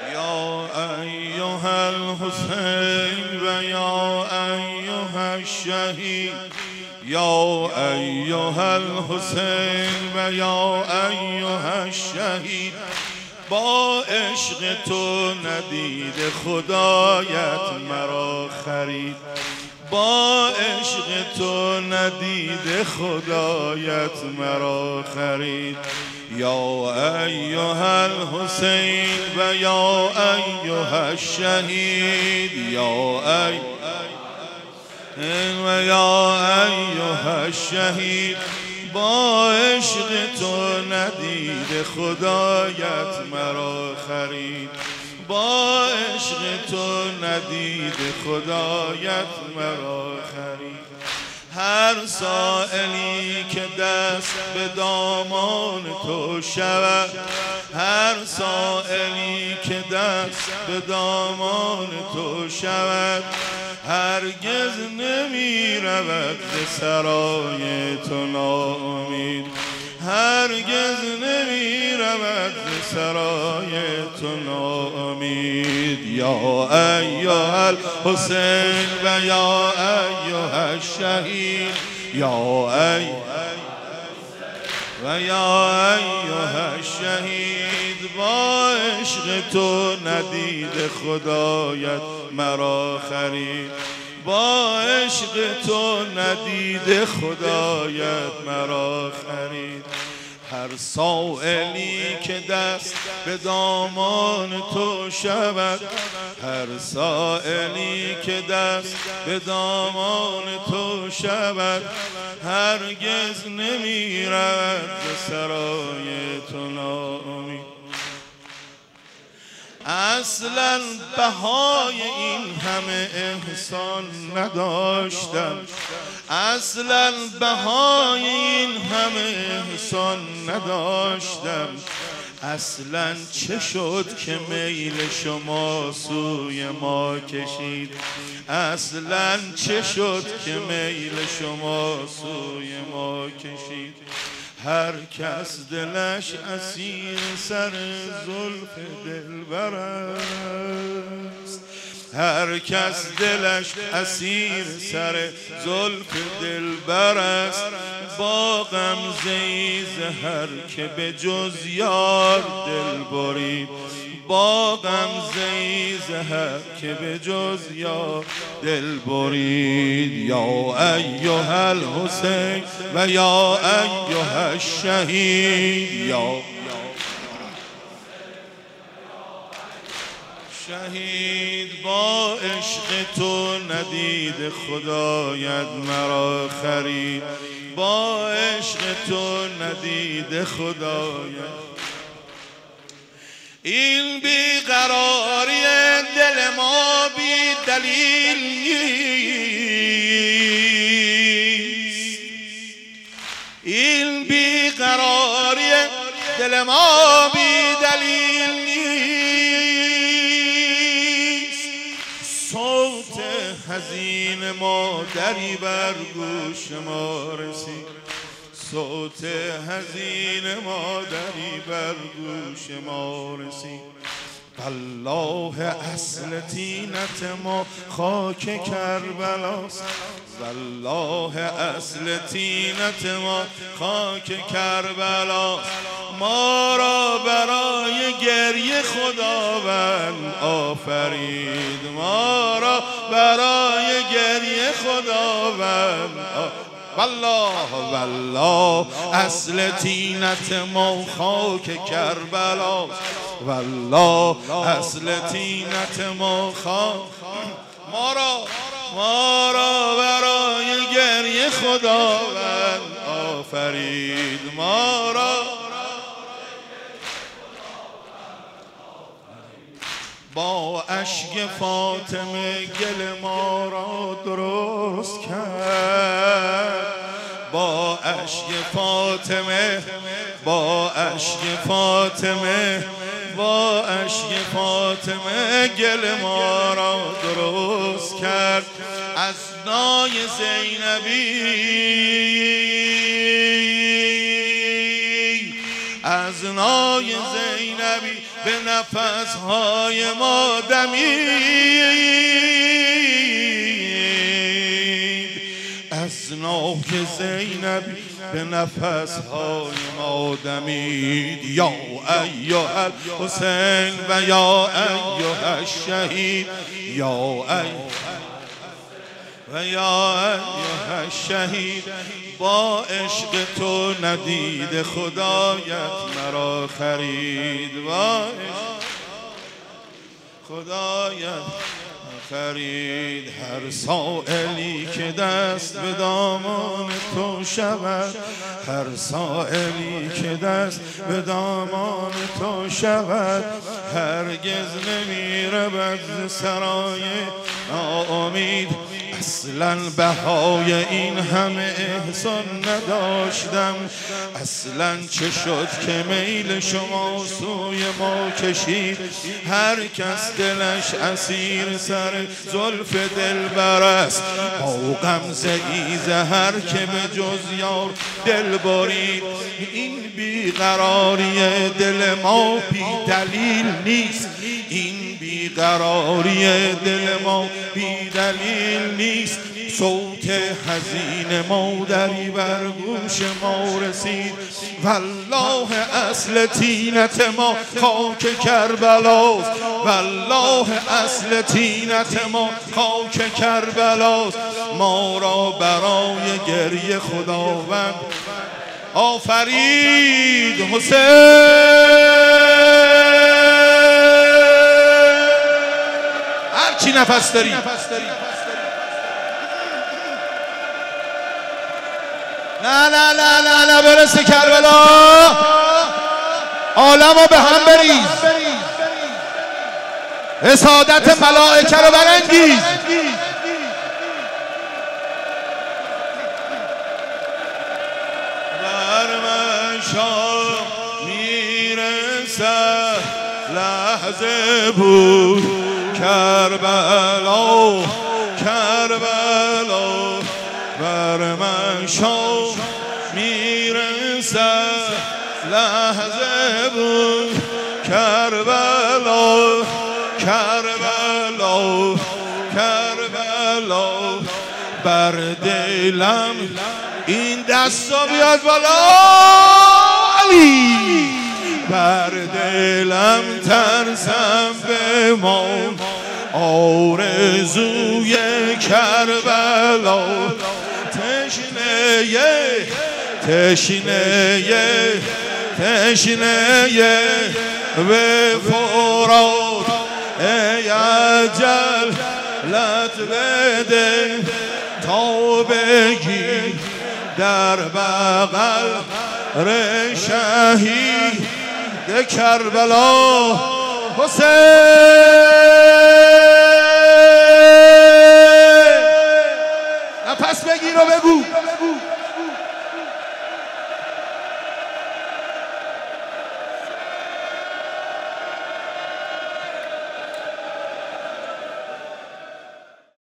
یا ایها الحسین و یا ایها الشهید یا ایها الحسین و یا ایها الشهید با عشق تو ندید خدایت مرا خرید با عشق تو ندید خدایت مرا خرید یا ایها الحسین و یا ایها الشهید یا و یا ایها الشهید با عشق تو ندید خدایت مرا خرید با عشق تو ندید خدایت مرا خرید هر سائلی که دست به دامان تو شود هر سائلی که دست به دامان تو شود هرگز نمی رود ز سرای تو ناامید هرگز نمی رود ز سرای تو ناامید یا ایها الحسین و یا ایها الشهید یا و یا ایها الشهید با عشق تو ندید خدایت مرا خرید با عشق تو ندید خدایت مرا خرید هر سائلی که دست به دامان تو شود هر سائلی که دست به دامان تو شود هرگز نمی رود ز سرای تو ناامید اصلا بهای این همه احسان نداشتم اصلا بهای این همه احسان نداشتم اصلا چه شد که میل شما سوی ما کشید اصلا چه شد که میل شما سوی ما کشید هر کس دلش اسیر سر زلف دلبر است هر کس دلش اسیر سر زلف دلبر است با غمزه زهر که به جز یار دل برید با غمزه زهر که به جز یار دل برید یا ایها الحسین و یا ایها الشهید یا شهید با عشق تو ندید خدایت مرا خرید با عشق تو ندید خدایت این بیقراری دل ما بی دلیل نیست این بیقراری دل ما بی دلیل نیست صوت حزین مادری بر گوش ما رسید صوت حزین مادری بر گوش ما رسید والله اصل طینت ما خاک کربلاست والله اصل طینت ما خاک کربلاست ما را برای گریه خداوند آفرید ما را برای گریه خداوند والله اصل طینت ما خاک کربلاست والله اصل طینت ما خاک ما را برای گریه خداوند آفرید ما را با اشک فاطمه گل ما را درست کرد با اشک فاطمه با اشک فاطمه با اشک فاطمه گل ما را درست کرد از نای زینبی از نای زینبی به نفسهای ما دمید، از نوک زینبی به نفسهای ما دمید. یا ایها الحسین و یا ایها الشهید، یا و یا ایها الشهید، با عشق تو ندید خدایت مرا خرید، با خدایت خرید. هر سائلی که دست به دامان تو شود، هر سائلی که دست به دامان تو شود، هرگز نمیرود ز سرای ناامید. اصلا بهای این همه احسان نداشتم، اصلا چه شد که میل شما سوی ما کشید. هر کس دلش اسیر سر زلف دلبر است، با غمزه ای زهر که به جز یار دل برید. این بیقراری دل ما بی دلیل نیست، این بیقراری دل ما بی دلیل نیست. صوت حزین مادری بر گوش ما رسید، والله اصل طینت ما خاک کربلاست، والله اصل طینت ما خاک کربلاست. ما را برای گریه خداوند آفرید. حسین هر چی نفس داری نه نه نه نه نه برسه کربلا، عالمو به هم بریز، حسادت ملائکه رو برانگیز. بر من شاه میرسه لحظه بود کربلا، کربلا. بر من شاه میرسه لحظه بود کربلا، کربلا، کربلا. بر دلم این دستا بیاد بالا علی، بر دلم ترسم بمان آرزوی کربلا. تشنه تشنه تشنه به فرات ای اجل لط بده تا بگی در بغل شهید کربلا. حسین